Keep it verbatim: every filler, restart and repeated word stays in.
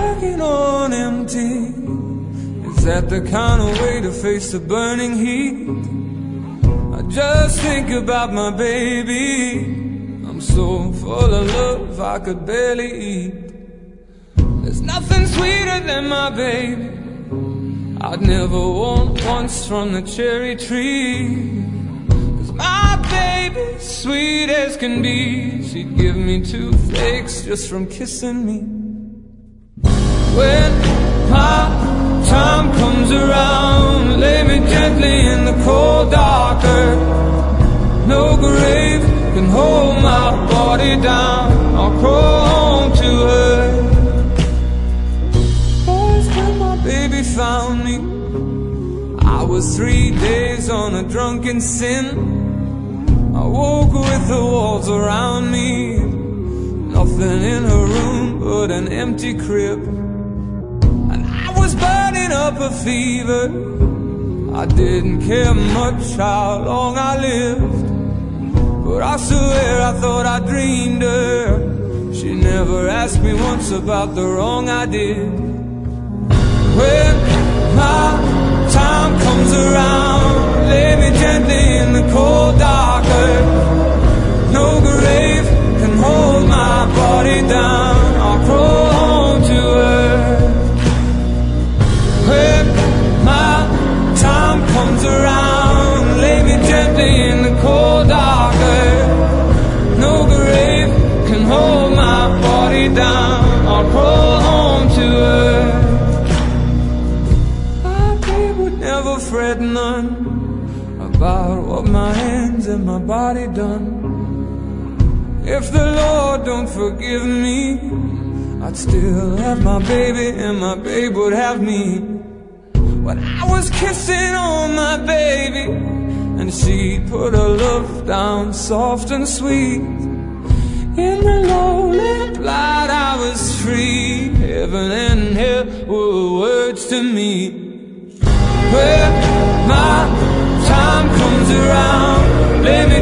working on empty. Is that the kind of way to face the burning heat? I just think about my baby. I'm so full of love I could barely eat. There's nothing sweeter than my baby. I'd never want once from the cherry tree. Cause my baby's sweet as can be. She'd give me two flakes just from kissing me. When my time comes around, lay me gently in the cold dark earth. No grave can hold my body down. I'll crawl home to her. Boys, when my baby found me, I was three days on a drunken sin. I woke with the walls around me, nothing in her room but an empty crib. And I was burning up a fever. I didn't care much how long I lived, but I swear I thought I dreamed her. She never asked me once about the wrong I did. When my time comes around, lay me gently in the cold dark earth. No grave can hold my body down. I'll crawl home to her. When my time comes around, lay me gently in the cold dark earth. No grave can hold my body down. I'll crawl home to her. My babe would never fret none about what my hands and my body done. If the Lord don't forgive me, I'd still have my baby and my babe would have me. When I was kissing on my baby, and she'd put her love down soft and sweet. In the lonely light I was free. Heaven and hell were words to me. When my time comes around, let me